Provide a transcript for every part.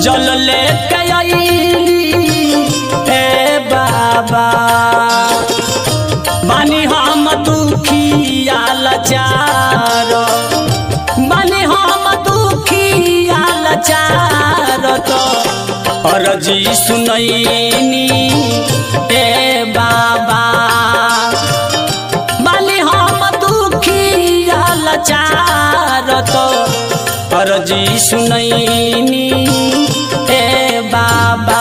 जल लेके आईली ए बाबा बानी हम दुखिया लाचार बानी हम दुखिया लाचार तो अर्जी सुनैनी ए बाबा बानी हम दुखिया लाचार तो अर्जी सुनैनी ए बाबा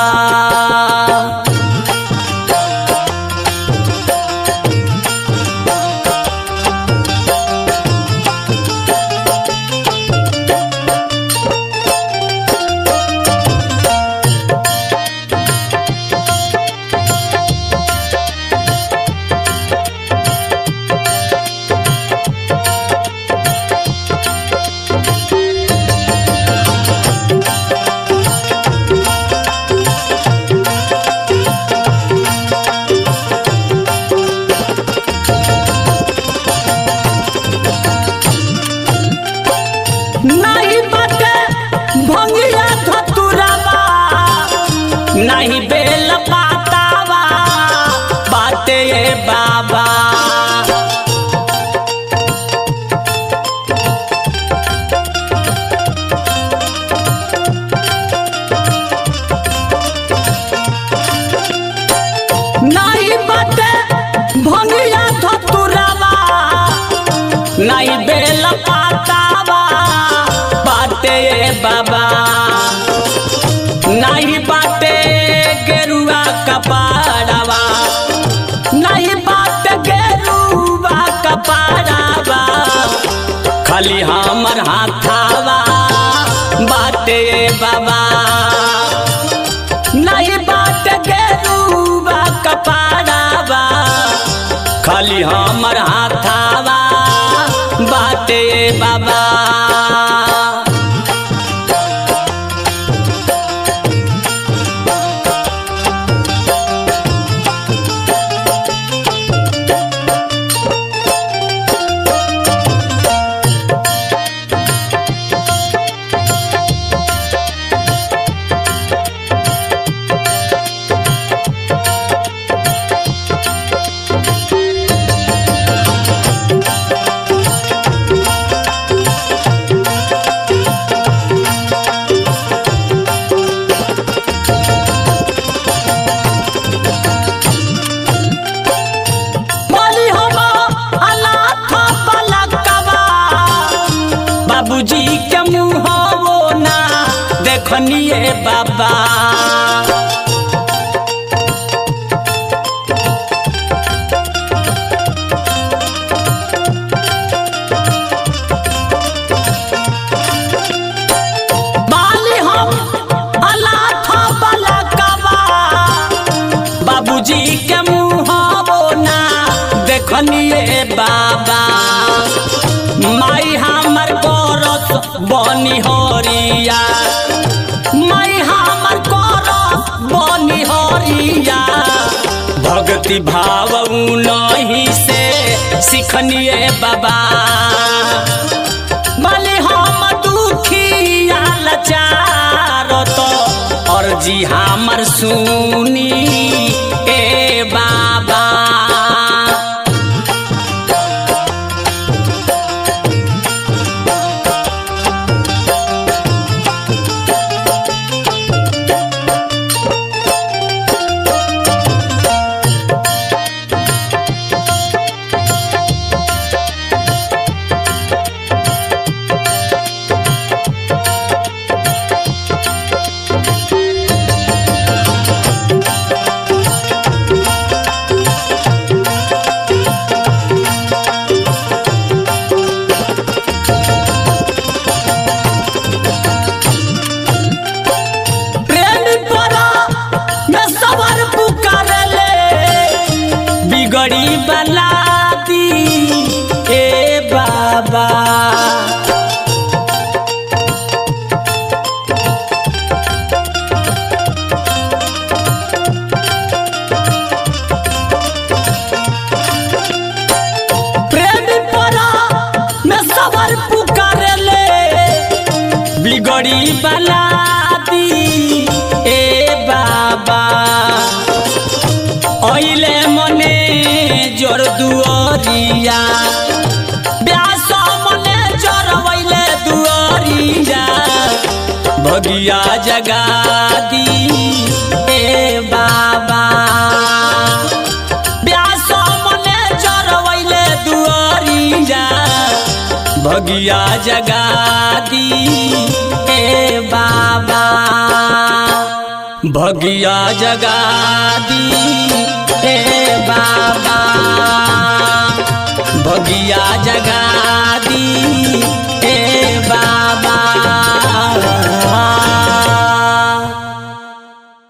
नहीं बेल पातावा बाटे बाबा नहीं बाटे भंगिया धतुरावा नहीं बेल पातावा बाटे बाबा नहीं बाटे गेरुआ कपाड़ावा नहीं बाटे गेरुआ कपाड़ावा खाली हमर हाथावा बाटे बाबा नहीं बाटे गेरुआ कपाड़ावा खाली हमर हाथावा बाटे बाबा बाबूजी के मुँह वो ना देखनिए बाबा बाली हम अनाथ बालकवा बाबूजी के मुँह वो ना देखनिए बाबा माई हमर करस बनी हरिया माई हमर करस बनी हरिया भक्ति भाव नहीं से सिखनिए बाबा भले हम दुखिया लाचार तो अर्जी हमर सुनी ए बाबा भगिया जगा दी ए बाबा। व्यास मने चरवैले दुआरिया भगिया जगा दी ए बाबा। भगिया जगा दी ए